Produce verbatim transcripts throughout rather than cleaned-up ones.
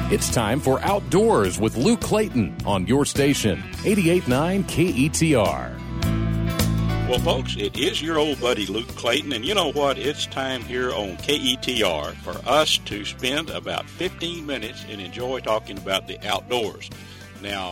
It's time for Outdoors with Luke Clayton on your station, eighty-eight point nine K E T R. Well, folks, it is your old buddy Luke Clayton, and you know what? It's time here on K E T R for us to spend about fifteen minutes and enjoy talking about the outdoors. Now,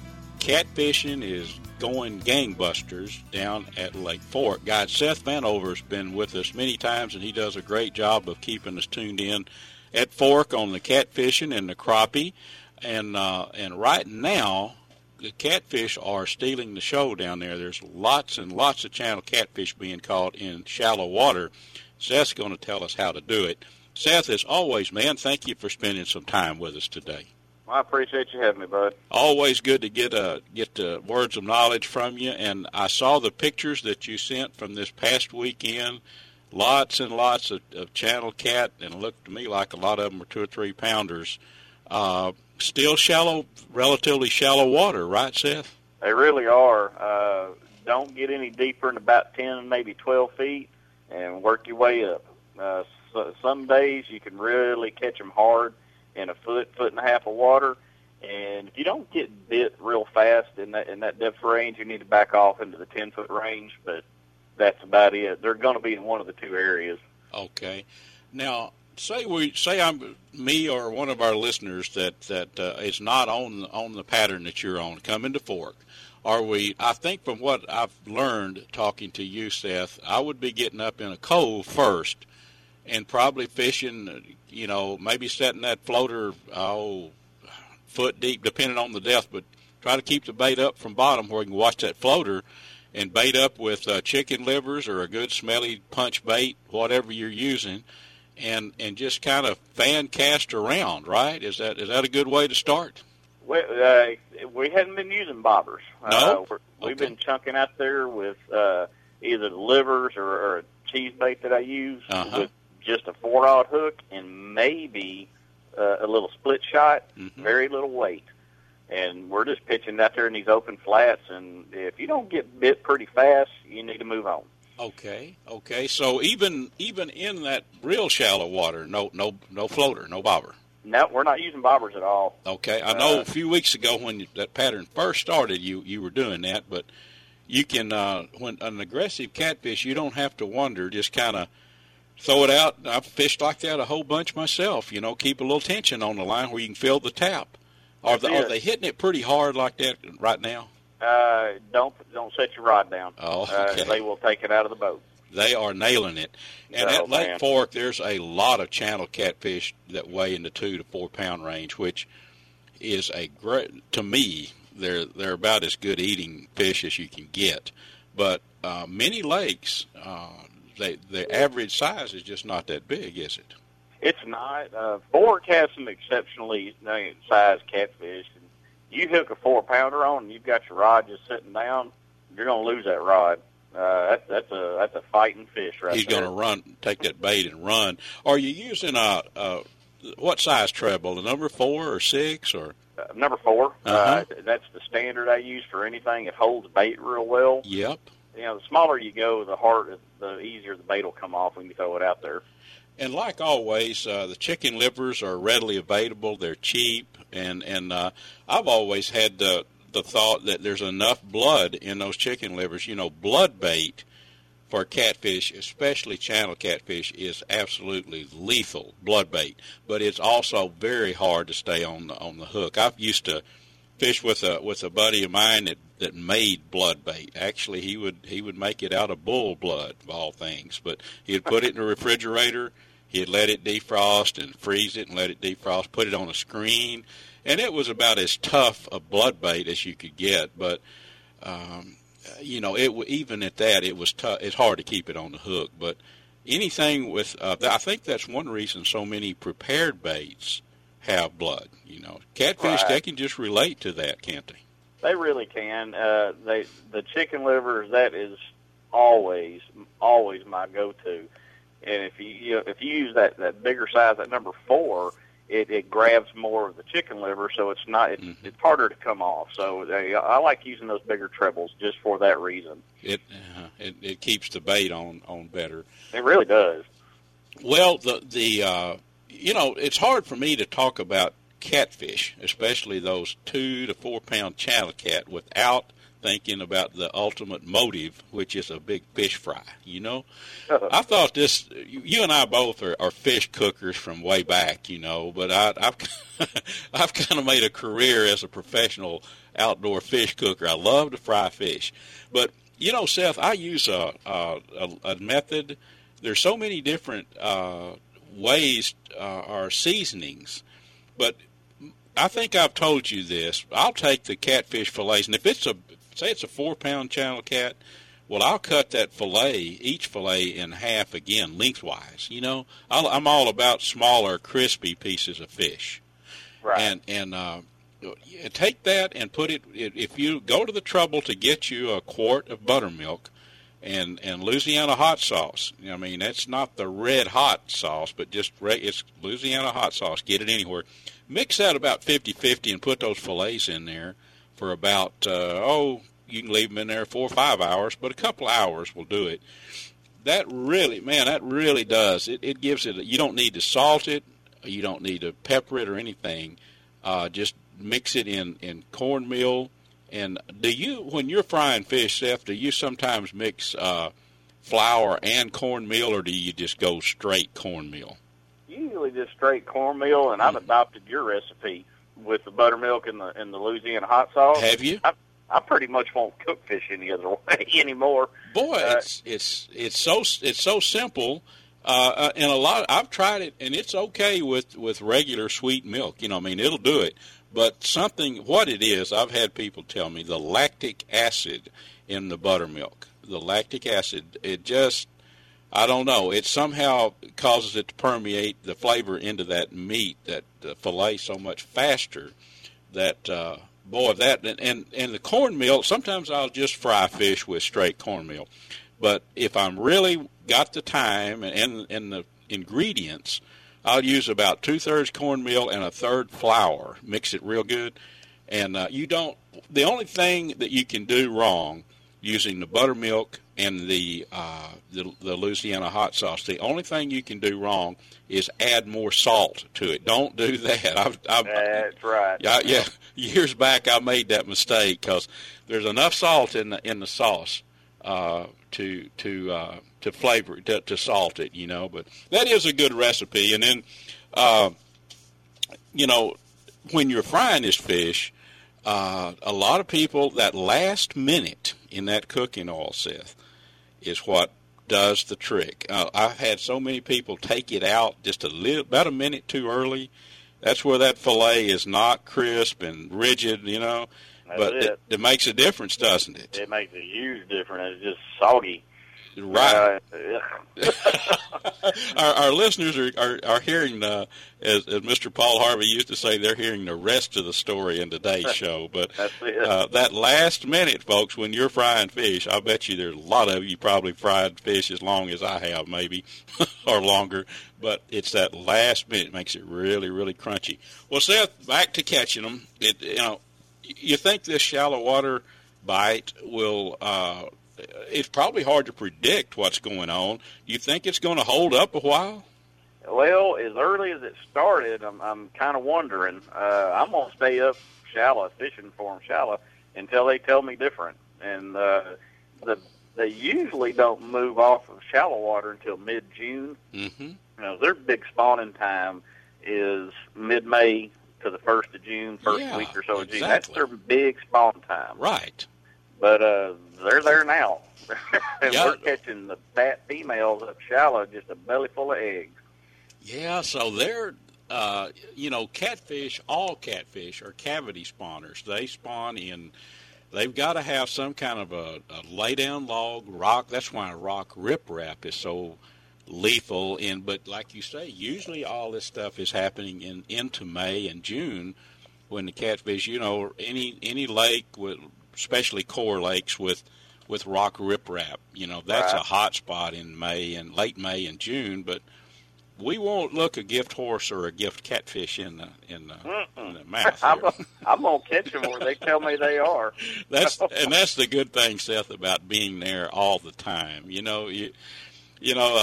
catfishing is going gangbusters down at Lake Fork. Guide Seth Vanover's been with us many times, and he does a great job of keeping us tuned in at Fork on the catfishing and the crappie. And uh, and right now, the catfish are stealing the show down there. There's lots and lots of channel catfish being caught in shallow water. Seth's going to tell us how to do it. Seth, as always, man, thank you for spending some time with us today. Well, I appreciate you having me, bud. Always good to get uh, get uh, words of knowledge from you. And I saw the pictures that you sent from this past weekend. Lots and lots of, of channel cat, and it looked to me like a lot of them were two or three pounders. Uh, still shallow, relatively shallow water, right, Seth? They really are. Uh, don't get any deeper than about ten, maybe twelve feet, and work your way up. Uh, so, some days you can really catch them hard in a foot, foot and a half of water. And if you don't get bit real fast in that in that depth range, you need to back off into the ten-foot range, but that's about it. They're going to be in one of the two areas. Okay. Now, say we say I'm me or one of our listeners that that uh, is not on on the pattern that you're on, coming to Fork. Are we? I think from what I've learned talking to you, Seth, I would be getting up in a cove first, and probably fishing. You know, maybe setting that floater oh foot deep, depending on the depth, but try to keep the bait up from bottom where you can watch that floater. And bait up with uh, chicken livers or a good smelly punch bait, whatever you're using, and and just kind of fan cast around, right? Is that is that a good way to start? We, uh, we hadn't been using bobbers. No? Uh, we've Okay. been chunking out there with uh, either the livers or, or a cheese bait that I use Uh-huh. with just a four-aught hook and maybe uh, a little split shot, Mm-hmm. very little weight. And we're just pitching out there in these open flats, and if you don't get bit pretty fast, you need to move on. Okay, okay. So even even in that real shallow water, no no no floater, no bobber. No, we're not using bobbers at all. Okay, I know Uh, a few weeks ago when you, that pattern first started, you you were doing that, but you can uh, when an aggressive catfish, you don't have to wonder. Just kind of throw it out. I've fished like that a whole bunch myself. You know, keep a little tension on the line where you can feel the tap. Are they, are they hitting it pretty hard like that right now? Uh, don't don't set your rod down. Oh, okay. Uh, they will take it out of the boat. They are nailing it. And Oh, at Lake man. Fork, there's a lot of channel catfish that weigh in the two to four pound range, which is a great, to me, they're they're about as good eating fish as you can get. But uh, many lakes, uh, they the average size is just not that big, is it? It's not. Uh, Fork has some exceptionally uh, sized catfish. And you hook a four pounder on, and you've got your rod just sitting down, you're going to lose that rod. Uh, that's that's a that's a fighting fish right He's there. going to run, take that bait and run. Are you using a, a what size treble? A number four or six or? Uh, number four. Uh-huh. Uh, that's the standard I use for anything. It holds bait real well. Yep. You know, the smaller you go, the harder, the easier the bait will come off when you throw it out there. And like always, uh, the chicken livers are readily available. They're cheap, and and uh, I've always had the the thought that there's enough blood in those chicken livers. You know, blood bait for catfish, especially channel catfish, is absolutely lethal. Blood bait, but it's also very hard to stay on the on the hook. I've used to fish with a with a buddy of mine that that made blood bait. Actually, he would he would make it out of bull blood, of all things. But he'd put it in the refrigerator. He'd let it defrost and freeze it and let it defrost, put it on a screen, and it was about as tough a blood bait as you could get. But, um, you know, it even at that, it was tough. It's hard to keep it on the hook. But anything with, uh, I think that's one reason so many prepared baits have blood. You know, catfish, Right. they can just relate to that, can't they? They really can. Uh, they the chicken livers, that is always always my go-to. And if you, you know, if you use that, that bigger size, that number four, it, it grabs more of the chicken liver, so it's not it, Mm-hmm. it's harder to come off. So they, I like using those bigger trebles just for that reason. It, uh, it it keeps the bait on, on better. It really does. Well, the the uh, you know, it's hard for me to talk about catfish, especially those two to four pound channel cat, without thinking about the ultimate motive, which is a big fish fry. You know, I thought this. You and I both are, are fish cookers from way back. You know, but I, I've I've kind of made a career as a professional outdoor fish cooker. I love to fry fish, but you know, Seth, I use a a, a method. There's so many different uh, ways uh, or seasonings, but I think I've told you this. I'll take the catfish fillets, and if it's a say it's a four-pound channel cat, well, I'll cut that fillet, each fillet, in half again, lengthwise. You know, I'll, I'm all about smaller, crispy pieces of fish. Right. And and uh, take that and put it. If you go to the trouble to get you a quart of buttermilk and and Louisiana hot sauce. I mean, that's not the red hot sauce, but just it's Louisiana hot sauce. Get it anywhere. Mix that about fifty-fifty and put those fillets in there for about, uh, oh, you can leave them in there four or five hours, but a couple hours will do it. That really, man, that really does. It, it gives it, you don't need to salt it. You don't need to pepper it or anything. Uh, just mix it in, in cornmeal. And do you, when you're frying fish, Seth, do you sometimes mix uh, flour and cornmeal, or do you just go straight cornmeal? Usually just straight cornmeal, and I've adopted your recipe with the buttermilk and the and the Louisiana hot sauce. Have you? I, I pretty much won't cook fish any other way anymore. Boy, uh, it's it's it's so it's so simple, uh, and a lot. I've tried it, and it's okay with, with regular sweet milk. You know, I mean, it'll do it. But something, what it is, I've had people tell me the lactic acid in the buttermilk. The lactic acid, it just, I don't know, it somehow causes it to permeate the flavor into that meat, that uh, fillet, so much faster that, uh, boy, that, and, and, and the cornmeal, sometimes I'll just fry fish with straight cornmeal. But if I'm really got the time and, and the ingredients, I'll use about two-thirds cornmeal and a third flour. Mix it real good. And uh, you don't, the only thing that you can do wrong using the buttermilk and the, uh, the the Louisiana hot sauce, the only thing you can do wrong is add more salt to it. Don't do that. I've, I've, That's right. Yeah, yeah. Years back, I made that mistake because there's enough salt in the in the sauce uh, to to uh, to flavor to, to salt it, you know. But that is a good recipe. And then, uh, you know, when you're frying this fish, uh, a lot of people, that last minute in that cooking oil, Seth, is what does the trick. Uh, I've had so many people take it out just a little, about a minute too early. That's where that fillet is not crisp and rigid, you know. That's but it. It, it makes a difference, doesn't it? It makes a huge difference. It's just soggy. Right. Uh, our, our listeners are, are, are hearing, the, as, as Mister Paul Harvey used to say, they're hearing the rest of the story in today's show. But That's it. uh, that last minute, folks, when you're frying fish, I bet you there's a lot of you probably fried fish as long as I have, maybe, or longer. But it's that last minute makes it really, really crunchy. Well, Seth, back to catching them. It, you know, you think this shallow water bite will uh, – it's probably hard to predict what's going on. You think it's going to hold up a while? Well, as early as it started, I'm, I'm kind of wondering. Uh, I'm going to stay up shallow, fishing for them shallow, until they tell me different. And uh, the, they usually don't move off of shallow water until mid-June. Mm-hmm. You know, their big spawning time is mid-May to the first of June, first Yeah, week or so of exactly. June. That's their big spawn time. Right. But uh, they're there now. And Yeah. we're catching the fat females up shallow, just a belly full of eggs. Yeah, so they're, uh, you know, catfish, all catfish are cavity spawners. They spawn in, they've got to have some kind of a, a lay-down log, rock. That's why rock riprap is so lethal. In, but like you say, usually all this stuff is happening in into May and June when the catfish, you know, any any lake, with, especially core lakes with, with rock riprap, you know, that's Right. a hot spot in May and late May and June, but we won't look a gift horse or a gift catfish in the in the, in the mouth. I'm, Here. I'm going to catch them where they tell me they are. That's and that's the good thing, Seth, about being there all the time. You know, you you know, uh,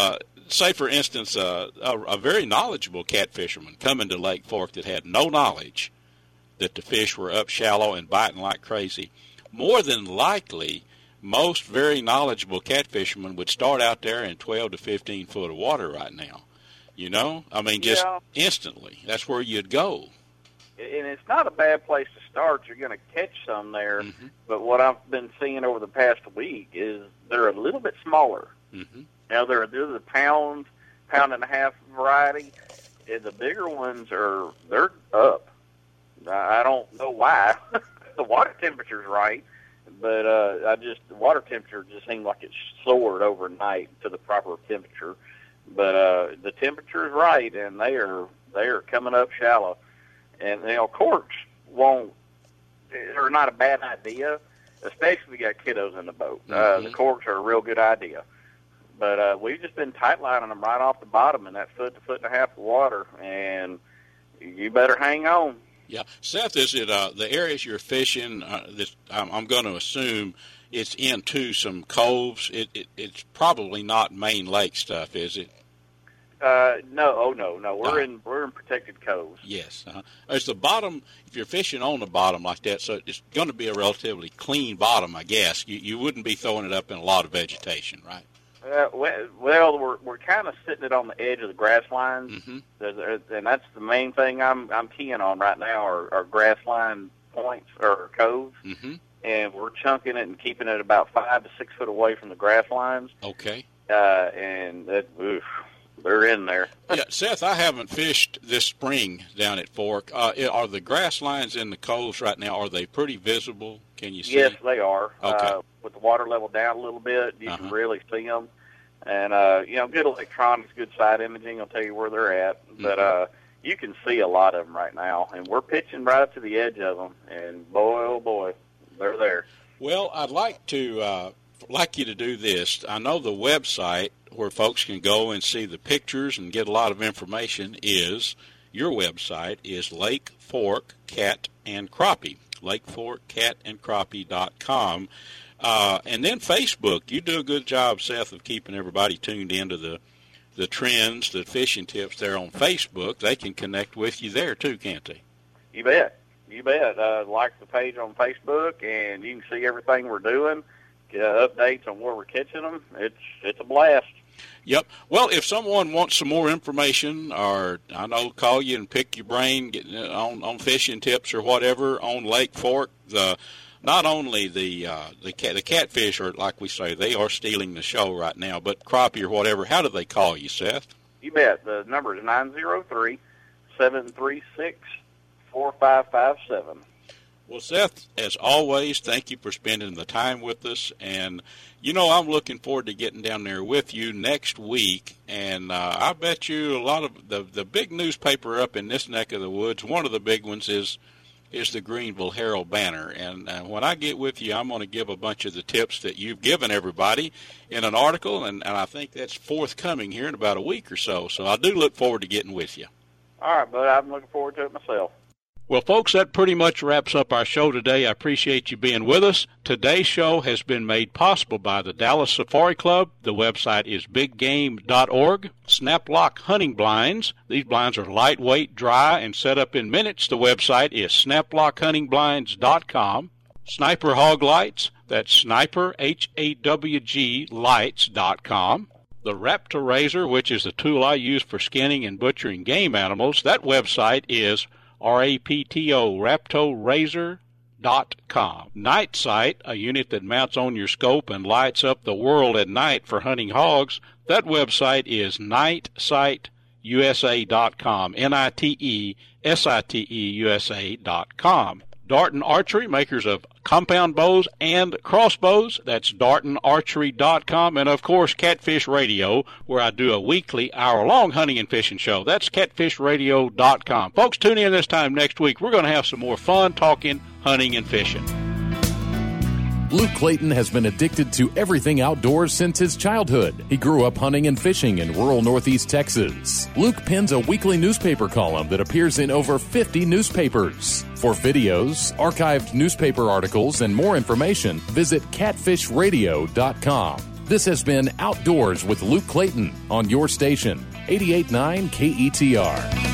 say, for instance, uh, a, a very knowledgeable catfisherman coming to Lake Fork that had no knowledge that the fish were up shallow and biting like crazy, more than likely, most very knowledgeable catfishermen would start out there in twelve to fifteen foot of water right now. You know? I mean, just yeah. instantly. That's where you'd go. And it's not a bad place to start. You're going to catch some there. Mm-hmm. But what I've been seeing over the past week is they're a little bit smaller. Mm-hmm. Now, they're, they're the pound, pound and a half variety. And the bigger ones are, they're up. I don't know why. The water temperature's right. But uh, I just the water temperature just seemed like it soared overnight to the proper temperature. But uh, the temperature is right, and they are they are coming up shallow. And you know, corks won't are not a bad idea, especially if you got kiddos in the boat. Mm-hmm. Uh, the corks are a real good idea. But uh, we've just been tight lining them right off the bottom in that foot to foot and a half of water, and you better hang on. Yeah, Seth, is it uh, the areas you're fishing? Uh, this, I'm, I'm going to assume it's into some coves. It, it, it's probably not main lake stuff, is it? Uh, no, oh no, no. We're Uh, in we're in protected coves. Yes. Uh-huh. Is the bottom, if you're fishing on the bottom like that, so it's going to be a relatively clean bottom, I guess. You you wouldn't be throwing it up in a lot of vegetation, right? Uh, well, well, we're we're kind of sitting it on the edge of the grass lines, Mm-hmm. and that's the main thing I'm I'm keying on right now are, are grass line points or coves, Mm-hmm. and we're chunking it and keeping it about five to six foot away from the grass lines. Okay. Uh, and that, oof, they're in there. Yeah, Seth, I haven't fished this spring down at Fork. Uh, are the grass lines in the coves right now, are they pretty visible? Can you see? Yes, they are. Okay. Uh, with the water level down a little bit, you Uh-huh. can really see them. And, uh, you know, good electronics, good side imaging will tell you where they're at. Mm-hmm. But uh, you can see a lot of them right now. And we're pitching right up to the edge of them. And, boy, oh, boy, they're there. Well, I'd like to uh, like you to do this. I know the website where folks can go and see the pictures and get a lot of information is, your website is Lake Fork Cat and Crappie, lake fork cat and crappie dot com. Uh, and then Facebook. You do a good job, Seth, of keeping everybody tuned into the the trends, the fishing tips there on Facebook. They can connect with you there, too, can't they? You bet. You bet. Uh, like the page on Facebook, and you can see everything we're doing, get updates on where we're catching them. It's it's a blast. Yep. Well, if someone wants some more information, or I know, call you and pick your brain get, on on fishing tips or whatever on Lake Fork, the not only the uh, the cat, the catfish are, like we say, they are stealing the show right now, but crappie or whatever. How do they call you, Seth? You bet. The number is nine zero three, seven three six, four five five seven. Well, Seth, as always, thank you for spending the time with us. And, you know, I'm looking forward to getting down there with you next week. And uh, I bet you a lot of the, the big newspaper up in this neck of the woods, one of the big ones is is the Greenville Herald Banner. And uh, when I get with you, I'm going to give a bunch of the tips that you've given everybody in an article. And, and I think that's forthcoming here in about a week or so. So I do look forward to getting with you. All right, bud. I'm looking forward to it myself. Well, folks, that pretty much wraps up our show today. I appreciate you being with us. Today's show has been made possible by the Dallas Safari Club. The website is big game dot org. Snap-Lock Hunting Blinds. These blinds are lightweight, dry, and set up in minutes. The website is snap lock hunting blinds dot com. Sniper Hog Lights. That's sniper, H A W G, lights dot com. The Raptor Razor, which is the tool I use for skinning and butchering game animals. That website is R A P T O, rapto razor dot com. Night Sight, a unit that mounts on your scope and lights up the world at night for hunting hogs. That website is night sight U S A dot com, N I T E S I T E U S A dot com. Darton Archery, makers of compound bows and crossbows. That's darton archery dot com. And, of course, Catfish Radio, where I do a weekly hour-long hunting and fishing show. That's catfish radio dot com. Folks, tune in this time next week. We're going to have some more fun talking hunting and fishing. Luke Clayton has been addicted to everything outdoors since his childhood. He grew up hunting and fishing in rural northeast Texas. Luke pens a weekly newspaper column that appears in over fifty newspapers. For videos, archived newspaper articles, and more information, visit catfish radio dot com. This has been Outdoors with Luke Clayton on your station, eighty-eight point nine K E T R.